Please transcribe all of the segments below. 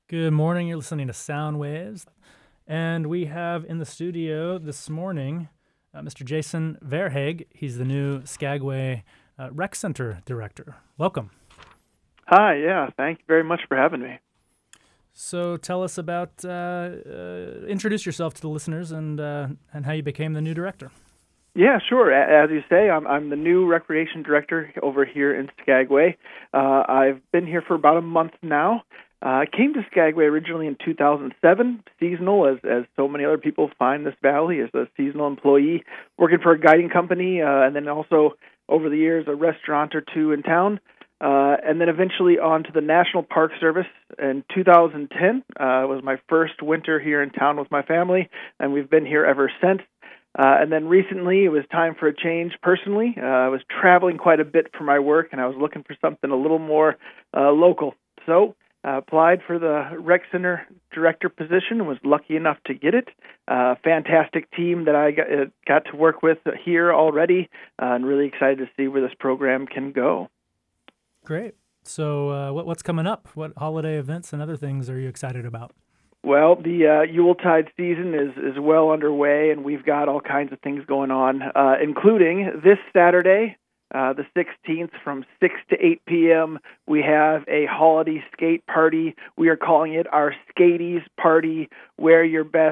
Good morning. You're listening to Sound Waves. And we have in the studio this morning Mr. Jason Verhaeg. He's the new Skagway Rec Center director. Welcome. Hi, yeah, thank you very much for having me. So tell us about, introduce yourself to the listeners and how you became the new director. Yeah, sure. As you say, I'm the new recreation director over here in Skagway. I've been here for about a month now. I came to Skagway originally in 2007, seasonal, as so many other people find this valley, as a seasonal employee working for a guiding company, and then also over the years a restaurant or two in town. And then eventually on to the National Park Service in 2010. Was my first winter here in town with my family, and we've been here ever since. And then recently it was time for a change personally. I was traveling quite a bit for my work, and I was looking for something a little more local. So applied for the Rec Center director position, was lucky enough to get it. Fantastic team that I got to work with here already, and really excited to see where this program can go. Great. So what's coming up? What holiday events and other things are you excited about? Well, the Yuletide season is well underway, and we've got all kinds of things going on, including this Saturday, the 16th, from 6 to 8 p.m., we have a holiday skate party. We are calling it our Skaties Party. Wear your best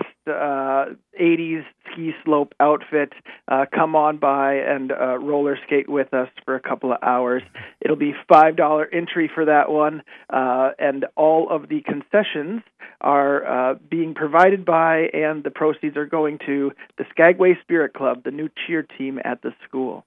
80s ski slope outfit. Come on by and roller skate with us for a couple of hours. It'll be $5 entry for that one, and all of the concessions are being provided by, and the proceeds are going to the Skagway Spirit Club, the new cheer team at the school.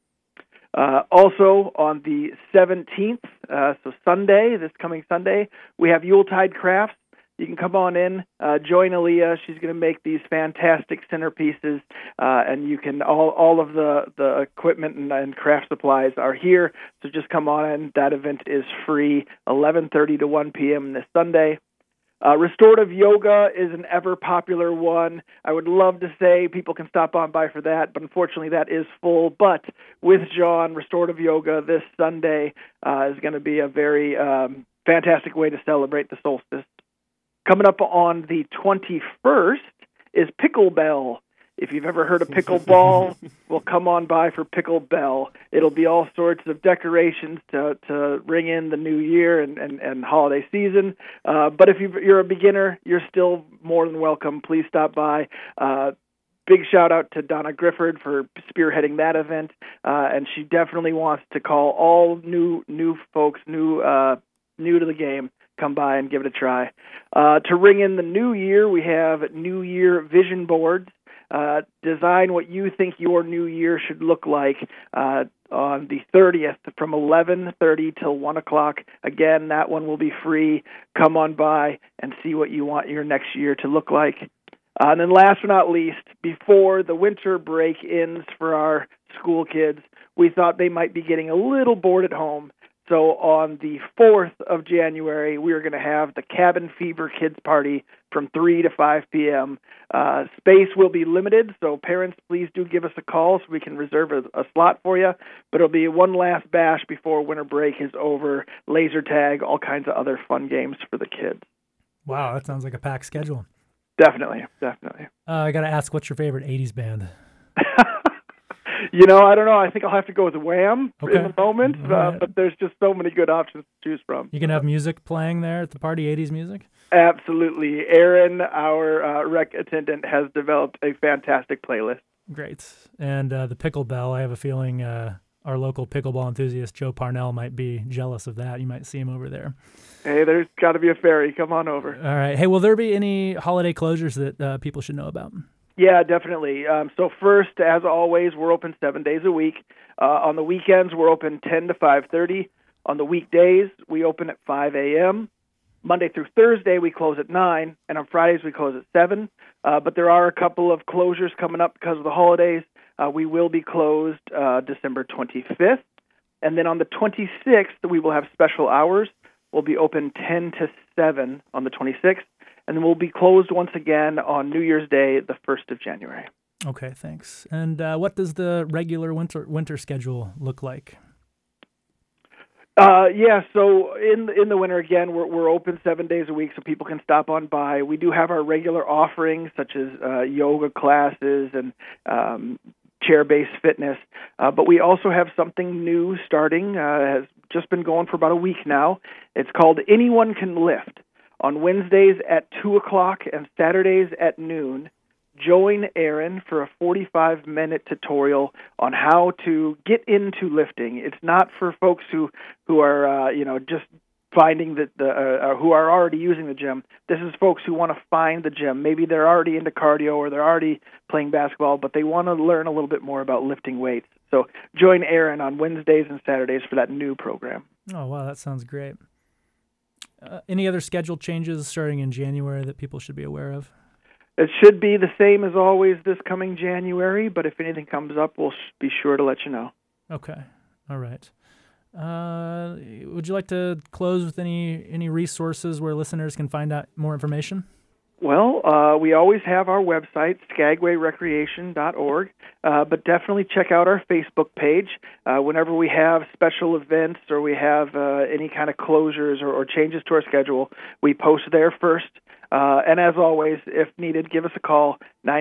Also on the 17th, so Sunday, this coming Sunday, we have Yuletide Crafts. You can come on in, join Aaliyah. She's going to make these fantastic centerpieces, and you can all of the equipment and craft supplies are here. So just come on in. That event is free, 11:30 to 1 p.m. this Sunday. Restorative yoga is an ever-popular one. I would love to say people can stop on by for that, but unfortunately that is full. But with John, restorative yoga this Sunday is going to be a very fantastic way to celebrate the solstice. Coming up on the 21st is Picklebell. If you've ever heard of pickleball, well, come on by for Picklebell. It'll be all sorts of decorations to ring in the new year and holiday season. But if you're a beginner, you're still more than welcome. Please stop by. Big shout out to Donna Grifford for spearheading that event, and she definitely wants to call all new folks, new to the game. Come by and give it a try. To ring in the new year, we have New Year vision boards. Design what you think your new year should look like on the 30th from 11:30 till 1 o'clock. Again, that one will be free. Come on by and see what you want your next year to look like. And then last but not least, before the winter break ends for our school kids, we thought they might be getting a little bored at home. So on the 4th of January, we are going to have the Cabin Fever Kids Party from 3 to 5 p.m. Space will be limited, so parents, please do give us a call so we can reserve a slot for you. But it'll be one last bash before winter break is over, laser tag, all kinds of other fun games for the kids. Wow, that sounds like a packed schedule. Definitely. I got to ask, what's your favorite 80s band? I don't know. I think I'll have to go with Wham in the moment, right. But there's just so many good options to choose from. You can have music playing there at the party, 80s music? Absolutely. Aaron, our rec attendant, has developed a fantastic playlist. Great. And the Picklebell, I have a feeling our local pickleball enthusiast, Joe Parnell, might be jealous of that. You might see him over there. Hey, there's got to be a ferry. Come on over. All right. Hey, will there be any holiday closures that people should know about? Yeah, definitely. So first, as always, we're open 7 days a week. On the weekends, we're open 10 to 5:30. On the weekdays, we open at 5 a.m. Monday through Thursday, we close at 9, and on Fridays, we close at 7. But there are a couple of closures coming up because of the holidays. We will be closed December 25th. And then on the 26th, we will have special hours. We'll be open 10 to 7 on the 26th. And then we'll be closed once again on New Year's Day, the 1st of January. Okay, thanks. And what does the regular winter schedule look like? Yeah, so in the winter, again, we're open 7 days a week, so people can stop on by. We do have our regular offerings, such as yoga classes and chair-based fitness, but we also have something new starting. Has just been going for about a week now. It's called Anyone Can Lift. On Wednesdays at 2 o'clock and Saturdays at noon, join Aaron for a 45-minute tutorial on how to get into lifting. It's not for folks who are just finding who are already using the gym. This is folks who want to find the gym. Maybe they're already into cardio or they're already playing basketball, but they want to learn a little bit more about lifting weights. So join Aaron on Wednesdays and Saturdays for that new program. Oh, wow, that sounds great. Any other schedule changes starting in January that people should be aware of? It should be the same as always this coming January, but if anything comes up, we'll be sure to let you know. Okay. All right. Would you like to close with any resources where listeners can find out more information? Well, we always have our website, skagwayrecreation.org, but definitely check out our Facebook page. Whenever we have special events or we have any kind of closures or changes to our schedule, we post there first. And as always, if needed, give us a call,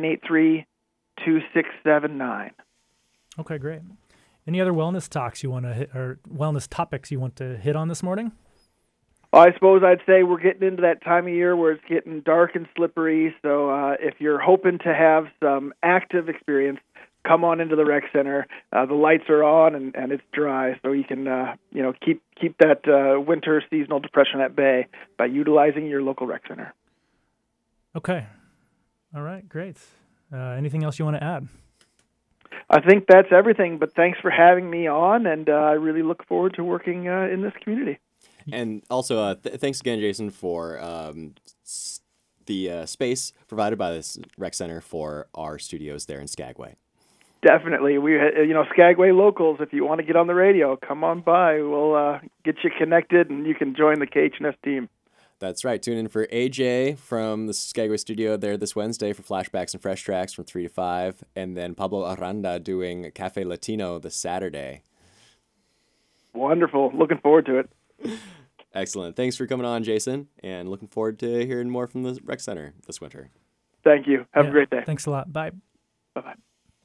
983-2679. Okay, great. Any other wellness talks you want to hit, or wellness topics you want to hit on this morning? I suppose I'd say we're getting into that time of year where it's getting dark and slippery. So if you're hoping to have some active experience, come on into the rec center. The lights are on and it's dry, so you can keep that winter seasonal depression at bay by utilizing your local rec center. Okay. All right, great. Anything else you want to add? I think that's everything, but thanks for having me on, and I really look forward to working in this community. And also, thanks again, Jason, for the space provided by this rec center for our studios there in Skagway. Definitely. Skagway locals, if you want to get on the radio, come on by. We'll get you connected, and you can join the KHNS team. That's right. Tune in for AJ from the Skagway studio there this Wednesday for flashbacks and fresh tracks from 3 to 5, and then Pablo Aranda doing Cafe Latino this Saturday. Wonderful. Looking forward to it. Excellent. Thanks for coming on, Jason, and looking forward to hearing more from the rec center this winter. Thank you. Have a great day. Thanks a lot. Bye. Bye-bye.